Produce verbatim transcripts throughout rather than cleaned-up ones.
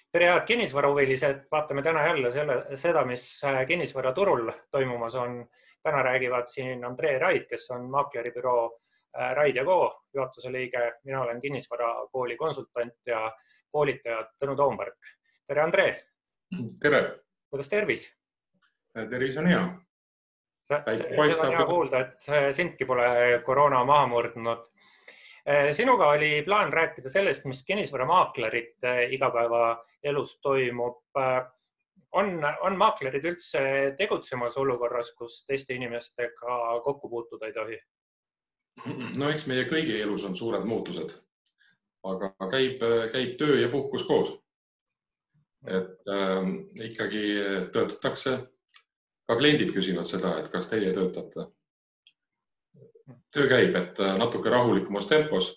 Tere head kinnisvarahuvilised, vaatame täna jälle selle, seda, mis kinnisvaraturul toimumas on. Täna räägivad siin Andrei Raid, kes on maakleribüroo Raid ja Co juhatuse liige. Mina olen kinnisvarakooli konsultant ja koolitaja Tõnu Toomberg. Tere Andrei! Tere! Kuidas tervis? Tervis on hea. Seda on hea kuulda, et sindki pole koroona maha murdnud. Sinuga oli plaan rääkida sellest, mis kinnisvaramaaklerite igapäevaelus toimub. On, on maaklerid üldse tegutsemas olukorras, kus teiste inimestega kokku puutuda ei tohi? No eks meie kõigi elus on suured muutused, aga käib, käib töö ja puhkus koos. Et äh, ikkagi töötatakse. Ka kliendid küsivad seda, et kas teie töötate. Töö käib, et natuke rahulikumas tempos.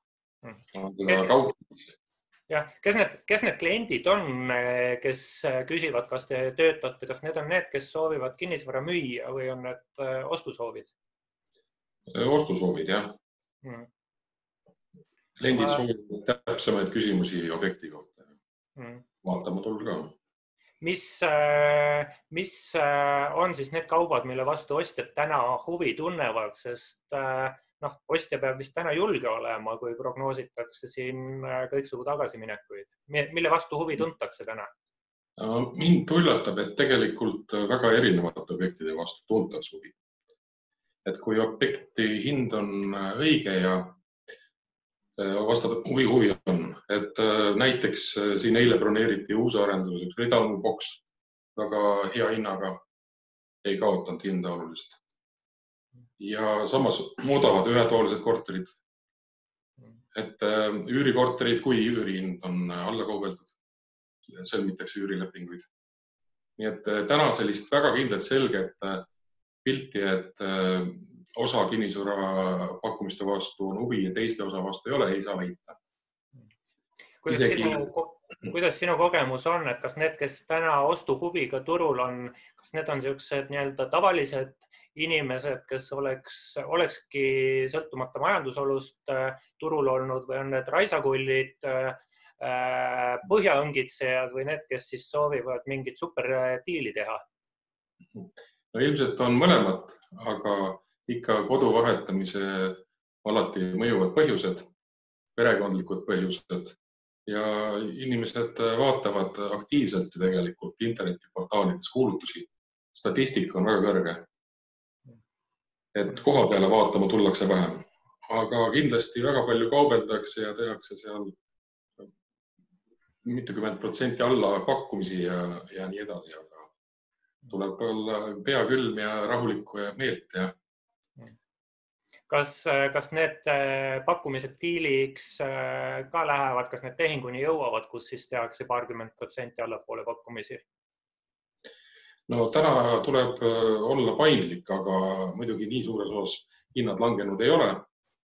Kes, ja, kes, need, kes need kliendid on, kes küsivad, kas te töötate, kas need on need, kes soovivad kinnisvara müüa või on need ostusoovid? Ostusoovid, jah. Mm. Kliendid Ma... soovivad täpsemaid küsimusi objekti kohta. Mm. Vaatama tulla ka. Mis, mis on siis need kaubad, mille vastu ostjad täna huvi tunnevad, sest noh, ostja peab vist täna julge olema, kui prognoositakse siin kõiksugu tagasiminekuid. Mille vastu huvi tuntakse täna? Mind üllatab, et tegelikult väga erinevate objektide vastu tuntakse huvi. Et kui objekti hind on õige ja vastab huvi huvi on, et näiteks siin eile broneeriti uus arendus, üks Ridalmu boks väga hea hinnaga ei kaotanud hinda olulist. Ja samas muudavad ühetoolised korterid. Et üürikorterid, kui üürihind on alla kaubeldud, sõlmitakse üürilepinguid. Nii et täna sellist väga kindlat selget pilti, et osa kinnisvara pakkumiste vastu on huvi ja teiste osa vastu ei ole, ei saa väita. Kuidas, Isegi... sinu, kuidas sinu kogemus on, et kas need, kes täna ostuhuviga turul on, kas need on sellised nii-öelda tavalised inimesed, kes oleks, olekski sõltumata majandusolust turul olnud või on need raisakullid, põhjaõngitsejad või need, kes siis soovivad mingit superdiili teha? No ilmselt on mõlemad, aga ikka kodu vahetamise alati mõjuvad põhjused, perekondlikud põhjused ja inimesed vaatavad aktiivselt tegelikult internetiportaalides kuulutusi. Statistika on väga kõrge. Et koha peale vaatama tullakse vähem, aga kindlasti väga palju kaubeldakse ja tehakse seal mitukümmend protsenti alla pakkumisi ja, ja nii edasi, aga tuleb olla pea külm ja rahulikku ja meelt. Ja... Kas, kas need pakkumised diiliks ka lähevad, kas need tehinguni jõuavad, kus siis tehakse paarkümmend protsenti allapoole pakkumisi? No täna tuleb olla paindlik, aga muidugi nii suures osas hinnad langenud ei ole.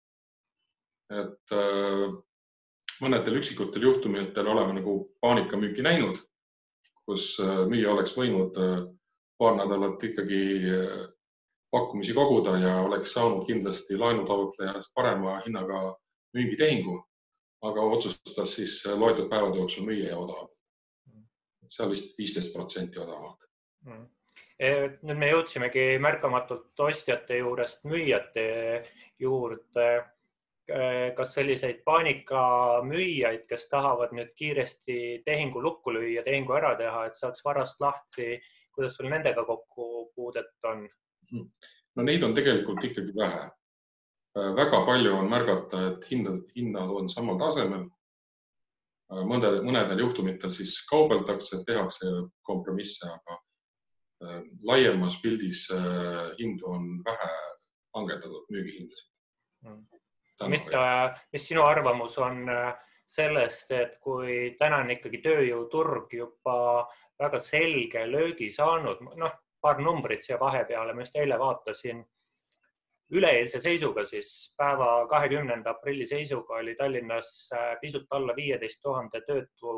Et mõnedel üksikutel juhtumitel oleme nagu paanikamüüki näinud, kus müüja oleks võinud paar nädalat ikkagi pakkumisi koguda ja oleks saanud kindlasti laenutaotlejast parema hinnaga müügitehingu, aga otsustas siis loetud päevade jooksul müüa ja odavalt. Seal vist viisteist protsenti odavalt. Nüüd me jõudsimegi märkamatult ostjate juurest müüjate juurde. Kas selliseid paanika müüjaid, kes tahavad nüüd kiiresti tehingu lukku lüüa, tehingu ära teha, et saaks varast lahti, kuidas sul nendega kokku puudet on? No neid on tegelikult ikkagi vähe. Väga palju on märgata, et hinnad, hinnad on samal tasemel. Mõnedel, mõnedel juhtumitel siis kaubeldakse, tehakse kompromisse, aga laiemas pildis hindu on vähe langetatud müügihindasid. Mis, mis sinu arvamus on sellest, et kui täna on ikkagi tööjõuturg juba väga selge löögi saanud, noh, paar numbrit siia vahepeale, ma just eile vaatasin üleeilse seisuga, siis päeva kahekümnenda aprilli seisuga oli Tallinnas pisut alla viieteist tuhande töötu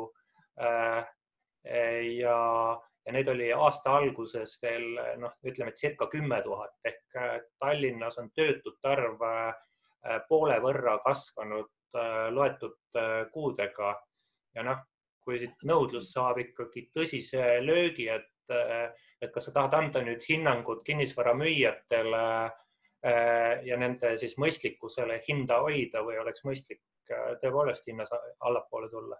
ja, ja neid oli aasta alguses veel, noh, ütleme, et circa kümme tuhat ehk Tallinnas on töötute arv poole võrra kasvanud loetud kuudega ja noh, kui siit nõudlus saab ikkagi tõsise löögi, et, et kas sa tahad anda nüüd hinnangut kinnisvara müüjatele ja nende siis mõistlikkusele hinda hoida või oleks mõistlik tõepoolest hinnas allapoole tulla?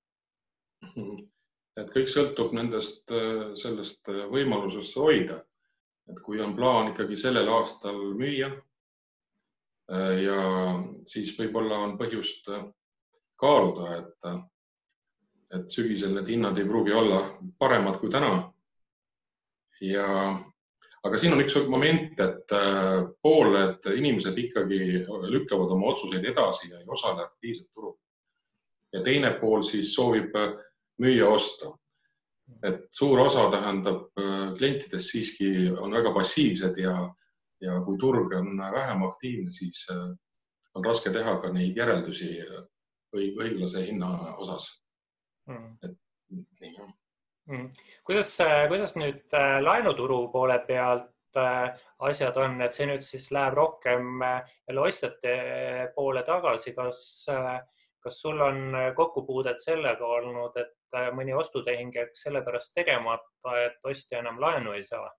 Et kõik sõltub nendest sellest võimalusest hoida. Et kui on plaan ikkagi sellel aastal müüa ja siis võib-olla on põhjust kaaluda, et, et sügisel need hinnad ei pruugi olla paremad kui täna. Ja, aga siin on üks moment, et pooled inimesed ikkagi lükkavad oma otsuseid edasi ja ei osale aktiivselt turul. Ja teine pool siis soovib müüa osta. Et suur osa tähendab klientidest siiski on väga passiivsed ja, ja kui turg on vähem aktiivne, siis on raske teha ka neid järeldusi õiglase hinna osas. Mm. Et, nii, mm. Kuidas, kuidas nüüd laenuturu poole pealt asjad on, et see nüüd siis läheb rohkem jälle ostjate poole tagasi, kas Kas sul on kokkupuudet sellega olnud, et mõni ostutehing jääks sellepärast tegemata, et ostja enam laenu ei saa?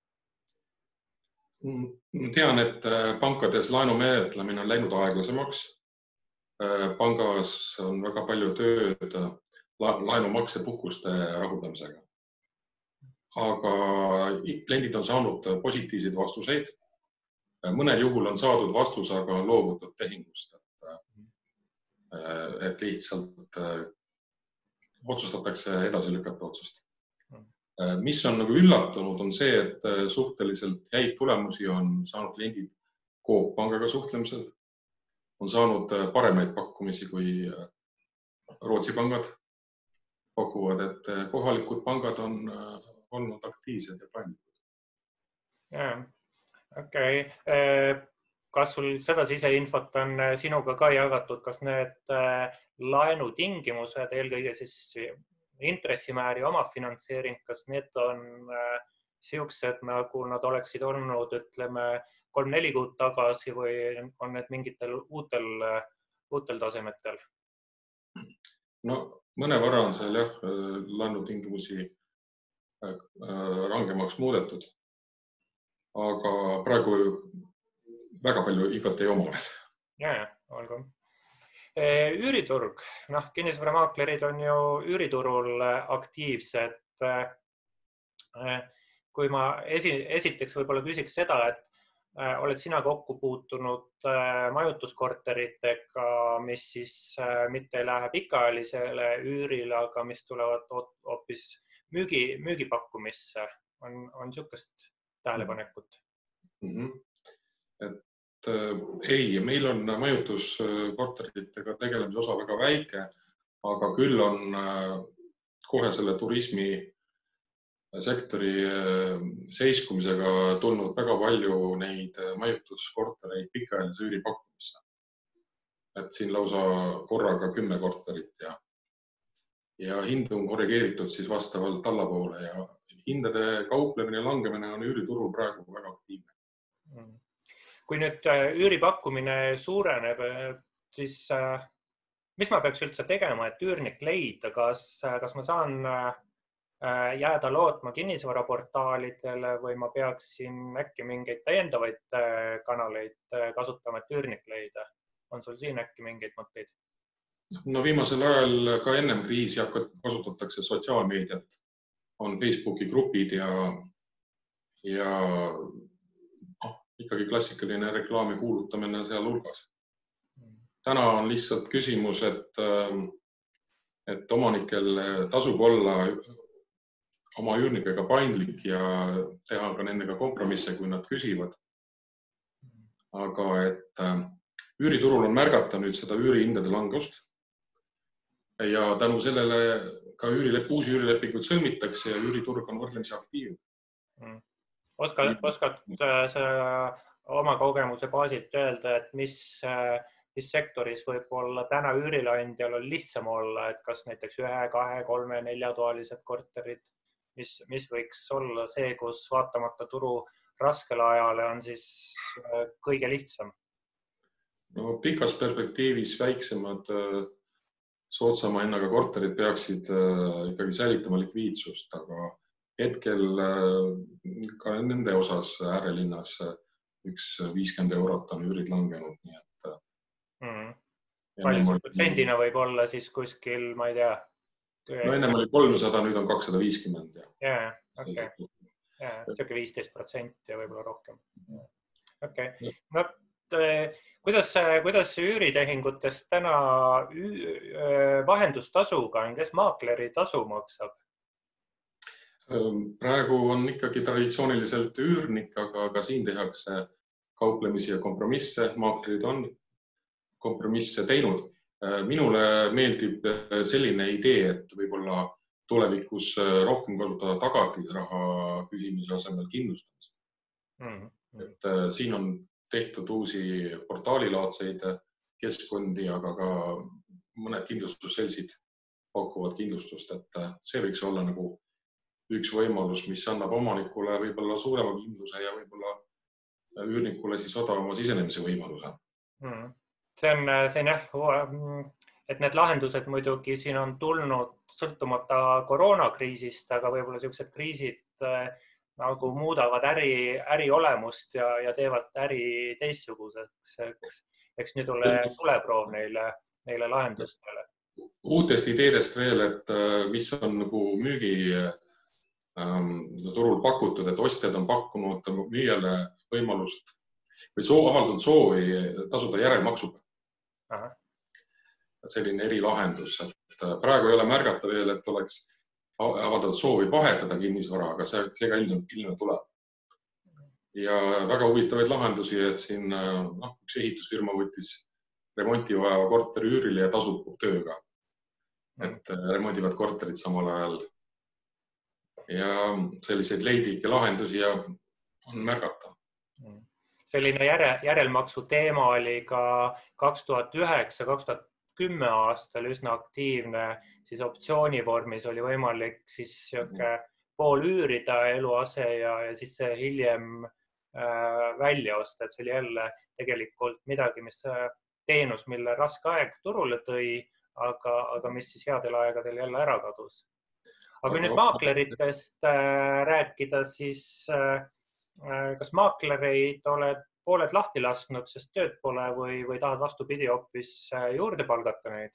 Tean, et pankades laenu menetlemine on läinud aeglasemaks. Pangas on väga palju tööd laenumaksepuhkuste rahuldamisega. Aga kliendid on saanud positiivseid vastuseid. Mõnel juhul on saadud vastus, aga on loovutud tehingust. Et lihtsalt otsustatakse edasi lükata otsust. Mis on nagu üllatunud, on see, et suhteliselt häid tulemusi on saanud kliendid Coop pangaga suhtlemisel. On saanud paremaid pakkumisi kui Rootsi pangad. Pakuvad, et kohalikud pangad on olnud aktiivsed ja paindlikud. Yeah. Okei. Okay. Kas sul seda siseinfot on sinuga ka jagatud, kas need laenutingimused, eelkõige siis intressimäär ja omafinantseering, kas need on siuksed, nagu nad oleksid olnud, ütleme, kolm-neli kuud tagasi või on need mingitel uutel, uutel tasemetel? No mõne võrra on seal jah, laenutingimusi rangemaks muudetud, aga praegu väga palju infot ei oma. Ja, ja, olgu. Üüriturg. Noh, kinnisvaramaaklerid on ju üüriturul aktiivsed. Kui ma esi, esiteks võib-olla küsiks seda, et oled sina kokku puutunud majutuskorteritega, mis siis mitte ei lähe pikaajalisele üürile, aga mis tulevad hoopis müügi, müügipakkumisse. On, on niisugust tähelepanekut? Mm-hmm. Et ei, meil on majutuskorteritega tegelemise osa väga väike, aga küll on kohe selle turismi sektori seiskumisega tulnud väga palju neid majutuskortereid pikaajalise üüri pakkumisse. Et siin lausa korraga kümme korterit ja, ja hind on korrigeeritud siis vastavalt allapoole ja hindade kauplemine ja langemine on üüriturul praegu väga aktiivne. Mm. Kui nüüd üüripakkumine suureneb, siis mis ma peaks üldse tegema, et üürnik leida? Kas, kas ma saan jääda lootma kinnisvaraportaalidele või ma peaksin äkki mingeid täiendavaid kanaleid kasutama, et üürnik leida? On sul siin äkki mingeid mõtteid? No viimasel ajal ka ennem kriisi kasutatakse sotsiaalmeediat. On Facebooki grupid ja, ja ikkagi klassikaline reklaami kuulutamine seal hulgas. Täna on lihtsalt küsimus, et, et omanikel tasub olla oma üürnikega paindlik ja teha ka nendega kompromisse, kui nad küsivad. Aga et üüriturul on märgata nüüd seda üürihindade langust ja tänu sellele ka üürilep, uusi üürilepinguid sõlmitakse ja üüriturg on võrdlemisi aktiivne. Mm. Oskad, oskad sa oma kogemuse baasilt öelda, et mis, mis sektoris võib olla täna üürileandjal on lihtsam olla, et kas näiteks ühe, kahe, kolme, neljatoalised korterid, mis, mis võiks olla see, kus vaatamata turu raskele ajale on siis kõige lihtsam? No pikas perspektiivis väiksemad soodsama hinnaga korterid peaksid ikkagi säilitama likviidsust, aga hetkel ka nende osas äärelinnas üks viiskümmend eurot on üürid langenud, nii et mm. palju see protsendina võib olla siis kuskil, ma ei tea? No ennem oli kolmsada, nüüd on kakssada viiskümmend. Jaa, okei. Siuke viisteist protsenti ja võib-olla rohkem. Okei. No, kuidas, kuidas üüritehingutest täna vahendustasuga on, kes maakleri tasu maksab? Praegu on ikkagi traditsiooniliselt üürnik, aga ka siin tehakse kauplemisi ja kompromisse. Maaklerid on kompromisse teinud. Minule meeldib selline idee, et võib-olla tulevikus rohkem kasutada tagatisraha küsimise asemel kindlustamist. Mm. Et siin on tehtud uusi portaalilaadseid keskkondi, aga ka mõned kindlustusselsid pakuvad kindlustust, et see võiks olla nagu üks võimalus, mis annab omanikule võib-olla suurema kindluse ja võib-olla üürnikule siis odavama sisenemise võimaluse. Mm. See on, see on jah, et need lahendused muidugi siin on tulnud sõltumata koroonakriisist, aga võib-olla sellised kriisid nagu muudavad äri, äri olemust ja, ja teevad äri teistsuguseks. Eks, eks nüüd ole tuleproov neile, neile lahendustele. Uutest ideedest veel, et mis on nagu müügi ähm, turul pakutud, et ostjad on pakkunud müüjale võimalust või soo, avaldanud soovi tasuda järelmaksuga. Aha. Selline erilahendus, et praegu ei ole märgata veel, et oleks avaldatud soovi vahetada kinnisvara, aga see, see ka ilme, ilme tuleb. Ja väga huvitavaid lahendusi, et siin no, üks ehitusfirma võttis remonti vaeva korteri üürile ja tasub tööga. Et remondivad korterid samal ajal. Ja selliseid leidikke lahendusi ja on märgata. Selline järelmaksu teema oli ka kaks tuhat üheksa kaks tuhat kümme aastal üsna aktiivne, siis optsioonivormis oli võimalik siis pool üürida eluase ja, ja siis see hiljem äh, välja osta, et see oli jälle tegelikult midagi, mis teenus, mille raske aeg turule tõi, aga, aga mis siis headel aegadel jälle ära kadus. Aga kui nüüd maakleritest äh, rääkida, siis äh, kas maaklereid oled pooled lahti lasknud, sest tööd pole või, või tahad vastupidi hoopis juurde palgata neid?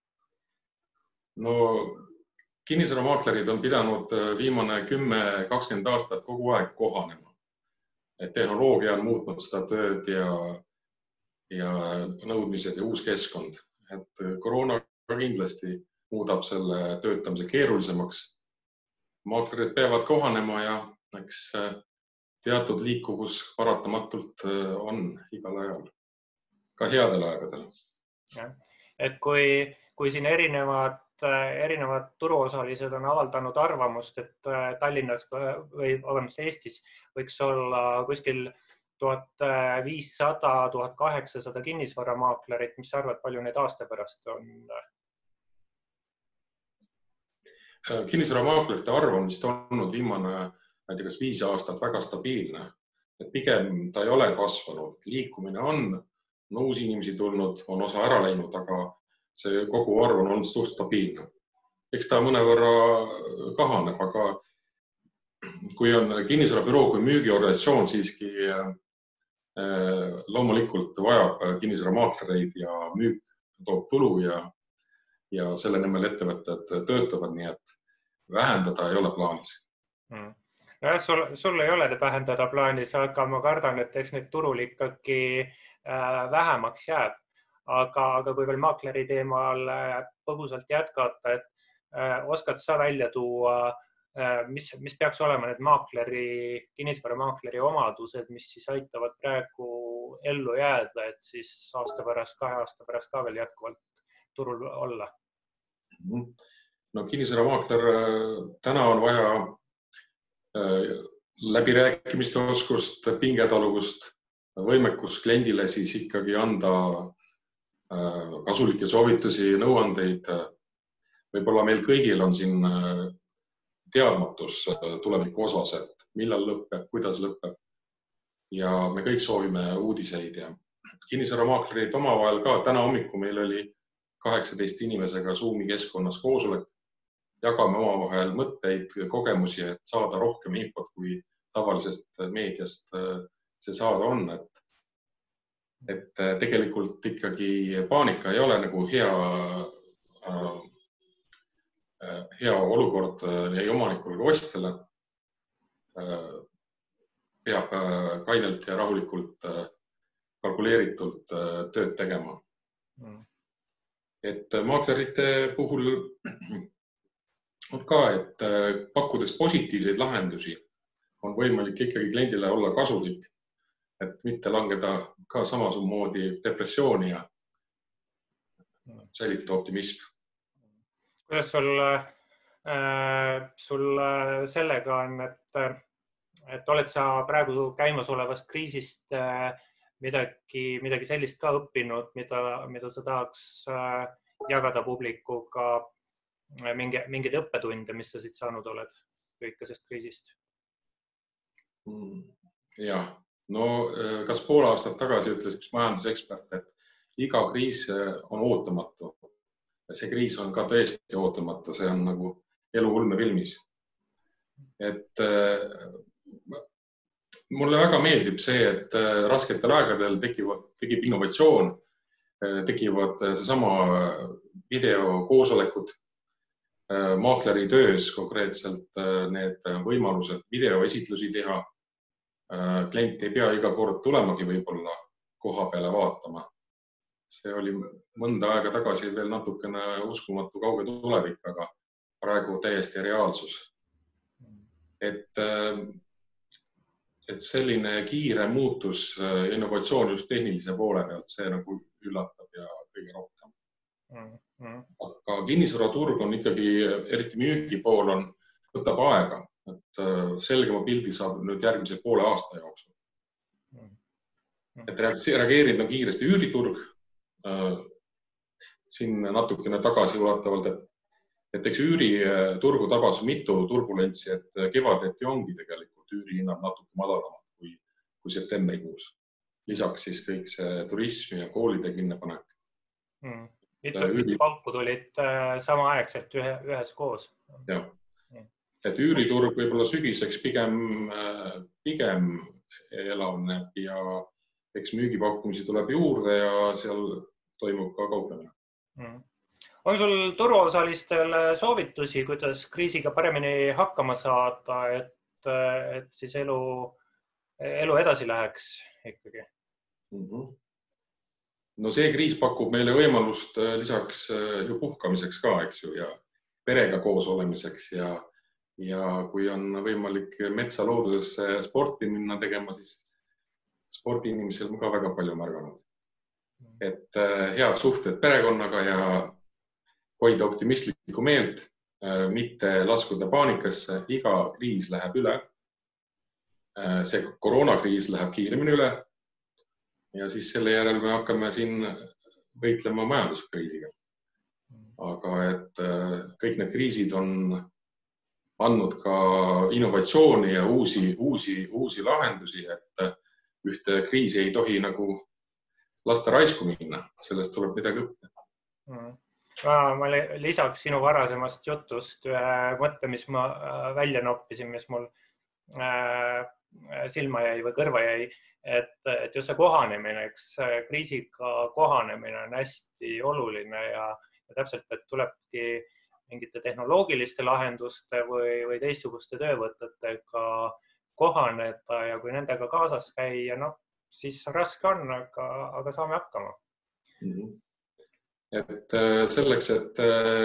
No kinnisvaramaaklerid on pidanud viimane kümme kakskümmend aastat kogu aeg kohanema. Et tehnoloogia on muutnud seda tööd ja, ja nõudmised ja uus keskkond. Et koroona kindlasti muudab selle töötamise keerulisemaks. Maaklerid peavad kohanema ja eks teatud liikuvus paratamatult on igal ajal, ka headel aegadel. Et kui, kui siin erinevad, erinevad turuosalised on avaldanud arvamust, et Tallinnas või avaldamist Eestis võiks olla kuskil tuhat viissada tuhat kaheksasada kinnisvaramaaklerit, mis arvad, palju neid aasta pärast on? Kinnisvaramaaklerite arv on vist olnud viimane ma ei tea, kas viis aastat väga stabiilne. Et pigem ta ei ole kasvanud. Liikumine on, on uusi inimesi tulnud, on osa ära läinud, aga see kogu arv on olnud suht stabiilne. Eks ta mõnevõrra kahaneb, aga kui on kinnisvarabüroo kui müügiorganisatsioon siiski äh, loomulikult vajab kinnisvaramaaklereid ja müük toob tulu ja, ja selle nimel ettevõtted töötavad, nii et vähendada ei ole plaanis. Hmm. Ja, sul, sul ei ole vähendada plaanis, aga ma kardan, et eks neid turul ikkagi äh, vähemaks jääb. Aga, aga kui veel maakleri teemal äh, põgusalt jätkata, et äh, oskad sa välja tuua, äh, mis, mis peaks olema need maakleri, kinnisvaramaakleri omadused, mis siis aitavad praegu ellu jääda, et siis aasta pärast, kahe aasta pärast ka veel jätkuvalt turul olla? No kinnisvaramaakler täna on vaja läbirääkimiste oskust, pingetaluvust, võimekus kliendile siis ikkagi anda kasulikke soovitusi, nõuandeid. Võib-olla meil kõigil on siin teadmatus tuleviku osas, et millal lõpeb, kuidas lõpeb. Ja me kõik soovime uudiseid ja kinnisvaramaaklerid omavahel ka. Täna hommiku meil oli kaheksateist inimesega Zoomi keskkonnas koosolek, jagame omavahel mõtteid, kogemusi, et saada rohkem infot, kui tavalisest meediast see saada on. Et, et tegelikult ikkagi paanika ei ole nagu hea, hea olukord ei omanikule kui ostjale. Peab kainelt ja rahulikult kalkuleeritult tööd tegema. Et maaklerite puhul on ka, et pakkudes positiivseid lahendusi on võimalik ikkagi kliendile olla kasulik, et mitte langeda ka samamoodi depressiooni ja säilitada optimism. Kuidas sul, äh, sul sellega on, et, et oled sa praegu käimas olevast kriisist äh, midagi, midagi sellist ka õppinud, mida, mida sa tahaks äh, jagada publikuga, mingi, mingid õppetunde, mis sa siit saanud oled kõikesest kriisist? Jah, no kas pool aastat tagasi ütles üks majandusekspert, et iga kriis on ootamatu. See kriis on ka tõesti ootamatu, see on nagu elu ulmefilmis. Et mulle väga meeldib see, et rasketel aegadel tekivad, tekib innovatsioon, tekivad seesama videokoosolekud, maakleri töös konkreetselt need võimalused videoesitlusi teha. Klient ei pea iga kord tulemagi võib-olla koha peale vaatama. See oli mõnda aega tagasi veel natukene uskumatu kauge tulevik, aga praegu täiesti reaalsus. Et, et selline kiire muutus innovatsioon just tehnilise poole pealt, see nagu üllatab ja kõige rohkem. Aga kinnisvaraturg on ikkagi, eriti müügi pool on, võtab aega, et selgema pildi saab nüüd järgmise poole aasta jooksul. Et reageerib kiiresti üüriturg, siin natukene tagasi ulatavalt, et, et eks üüriturgu tabas mitu turbulentsi, et kevadeti ongi tegelikult üürihinnad natuke madalamad kui, kui septembrikuus. Lisaks siis kõik see turism ja koolide kinnipanek. Hmm. Mitu palku tulid samaaegselt ühe, ühes koos. Jah. Et üüriturg võib-olla sügiseks pigem, pigem elavneb ja eks müügipakkumisi tuleb juurde ja seal toimub ka kauplemine. Hmm. On sul turuosalistel soovitusi, kuidas kriisiga paremini hakkama saada, et, et siis elu, elu edasi läheks ikkagi? Mm-hmm. No see kriis pakub meile võimalust lisaks ju puhkamiseks ka, eks ju, ja perega koos olemiseks ja, ja kui on võimalik metsa loodusesse sporti minna tegema, siis spordiinimesel on ka väga palju märganud. Et head suhted perekonnaga ja hoida optimistlikku meelt, mitte laskuda paanikasse, iga kriis läheb üle. See koroonakriis läheb kiiremini üle. Ja siis selle järel me hakkame siin võitlema majanduskriisiga. Aga et kõik need kriisid on andnud ka innovatsiooni ja uusi, uusi, uusi lahendusi, et ühte kriisi ei tohi nagu lasta raisku minna. Sellest tuleb midagi õppida. Ma, ma lisaks sinu varasemast jutust ühe mõtte, mis ma välja noppisin, mis mul silma jäi või kõrva jäi, et, et just see kohanemine, eks kriisiga kohanemine on hästi oluline ja, ja täpselt, et tulebki mingite tehnoloogiliste lahenduste või, või teistsuguste töövõtetega kohaneda ja kui nendega kaasas käia, no, siis raske on, aga, aga saame hakkama. Mm-hmm. Et selleks, et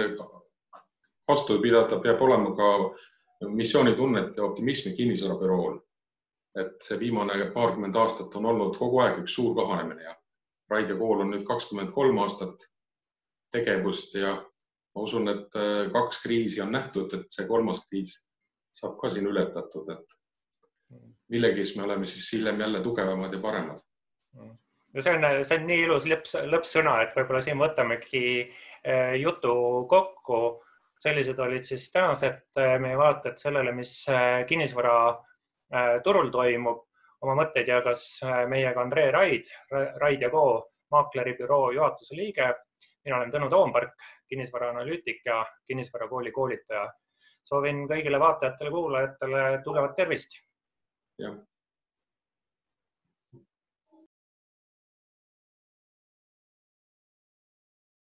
vastu pidada, peab olema ka missioonitunnet ja optimismi kinnisvarabürool. Et see viimane paarkümmend aastat on olnud kogu aeg üks suur kahanemine ja Raid ja kool on nüüd kakskümmend kolm aastat tegevust ja ma usun, et kaks kriisi on nähtud, et see kolmas kriis saab ka siin ületatud, et millegis me oleme siis hiljem jälle tugevamad ja paremad. No see, on, see on nii ilus lõps, lõppsõna, et võib-olla siin võtamegi jutu kokku. Sellised olid siis tänased meie vaated sellele, mis kinnisvara turul toimub. Oma mõtteid jagas meiega Andrei Raid, Raid ja Ko, maakleribüroo juhatuse liige. mina olen Tõnu Toompark, kinnisvaraanalüütik ja kinnisvarakooli koolitaja. Soovin kõigile vaatajatele, kuulajatele tugevat tervist. Ja.